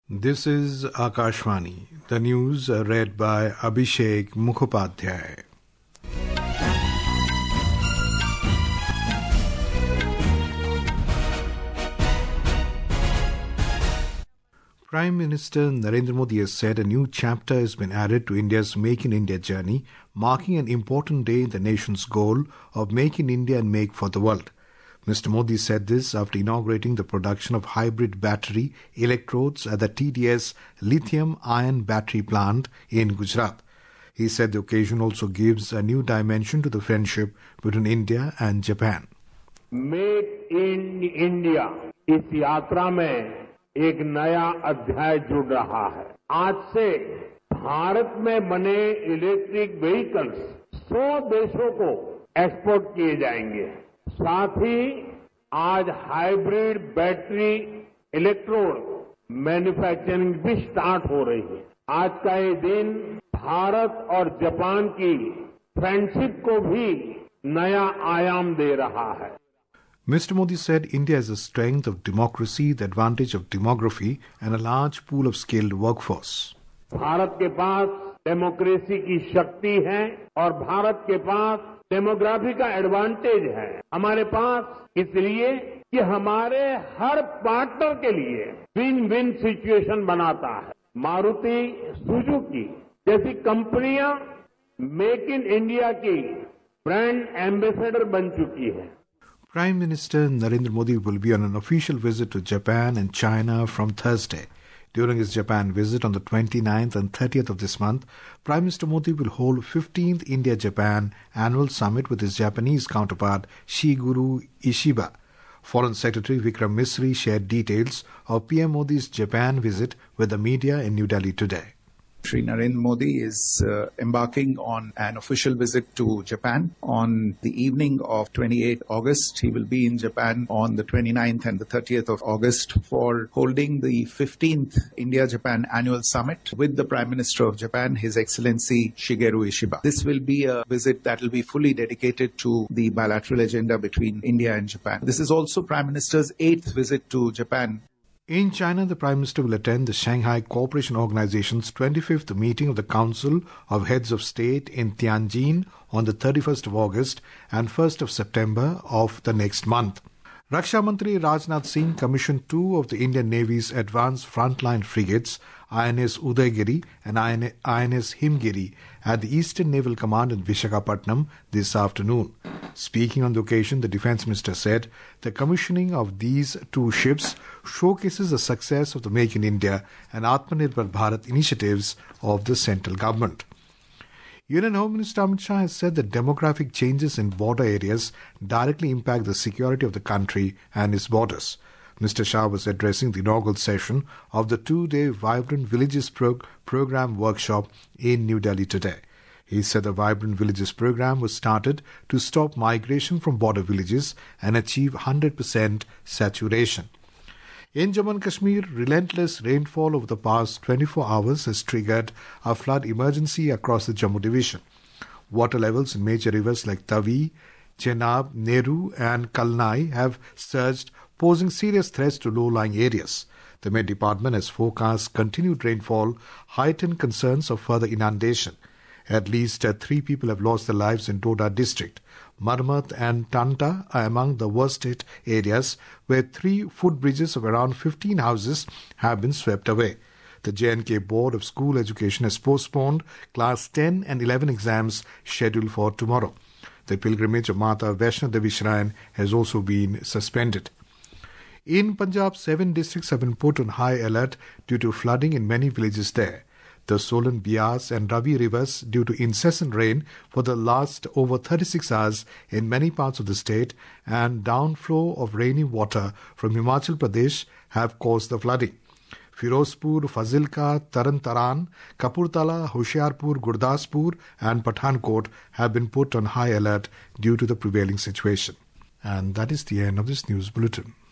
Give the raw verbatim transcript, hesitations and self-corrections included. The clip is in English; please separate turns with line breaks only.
This is Akashvani. The news are read by Abhishek Mukhopadhyay. Prime Minister Narendra Modi has said a new chapter has been added to India's Make in India journey, marking an important day in the nation's goal of Make in India and Make for the World. Mister Modi said this after inaugurating the production of hybrid battery electrodes at the T D S lithium-ion battery plant in Gujarat. He said the occasion also gives a new dimension to the friendship between India and Japan.
Make in India इस यात्रा में एक नया अध्याय जुड़ रहा है. आज से भारत में बने इलेक्ट्रिक व्हीकल्स सौ देशों को एक्सपोर्ट किए जाएंगे. साथ ही आज हाइब्रिड बैटरी इलेक्ट्रोड मैन्युफैक्चरिंग भी स्टार्ट हो रही है. आज का ये दिन भारत और जापान की फ्रेंडशिप को भी नया आयाम दे रहा है.
Mister Modi said India has the strength of democracy, the advantage of demography and a large pool of skilled workforce.
Bharat के पास डेमोक्रेसी की शक्ति है और भारत के पास डेमोग्राफी का एडवांटेज है. हमारे पास इसलिए कि हमारे हर पार्टनर के लिए विन विन सिचुएशन बनाता है. मारुति सुजुकी जैसी कंपनियां मेक इन इंडिया की ब्रांड एम्बेसडर बन चुकी है.
Prime Minister Narendra Modi will be on an official visit to Japan and China from Thursday. During his Japan visit on the twenty-ninth and thirtieth of this month, Prime Minister Modi will hold fifteenth India-Japan Annual Summit with his Japanese counterpart Shigeru Ishiba. Foreign Secretary Vikram Misri shared details of P M Modi's Japan visit with the media in New Delhi today.
Shri Narendra Modi is uh, embarking on an official visit to Japan on the evening of twenty-eighth August. He will be in Japan on the twenty-ninth and the thirtieth of August for holding the fifteenth India-Japan Annual Summit with the Prime Minister of Japan, His Excellency Shigeru Ishiba. This will be a visit that will be fully dedicated to the bilateral agenda between India and Japan. This is also Prime Minister's eighth visit to Japan.
In China, the Prime Minister will attend the Shanghai Cooperation Organization's twenty-fifth meeting of the Council of Heads of State in Tianjin on the thirty-first of August and first of September of the next month. Raksha Mantri Rajnath Singh commissioned two of the Indian Navy's advanced frontline frigates, I N S Udaygiri and I N S Himgiri, at the Eastern Naval Command in Visakhapatnam this afternoon. Speaking on the occasion, the Defence Minister said the commissioning of these two ships showcases the success of the Make in India and Atmanirbhar Bharat initiatives of the central government. Union Home Minister Amit Shah has said that demographic changes in border areas directly impact the security of the country and its borders. Mister Shah was addressing the inaugural session of the two-day Vibrant Villages Pro- Program workshop in New Delhi today. He said the Vibrant Villages program was started to stop migration from border villages and achieve one hundred percent saturation. In Jammu and Kashmir, relentless rainfall over the past twenty-four hours has triggered a flood emergency across the Jammu division. Water levels in major rivers like Tavi, Chenab, Nehru and Kalnai have surged, posing serious threats to low-lying areas. The Met Department has forecast continued rainfall, heightened concerns of further inundation. At least uh, three people have lost their lives in Doda district. Marmat and Tanta are among the worst hit areas, where three footbridges of around fifteen houses have been swept away. The J and K Board of School Education has postponed Class ten and eleven exams scheduled for tomorrow. The pilgrimage of Mata Vaishno Devi Shrine has also been suspended. In Punjab, seven districts have been put on high alert due to flooding in many villages there. The Solan, Bias and Ravi rivers, due to incessant rain for the last over thirty-six hours in many parts of the state, and downflow of rainy water from Himachal Pradesh have caused the flooding. Firozpur, Fazilka, Taran Taran, Kapurtala, Hoshiarpur, Gurdaspur and Pathankot have been put on high alert due to the prevailing situation. And that is the end of this news bulletin.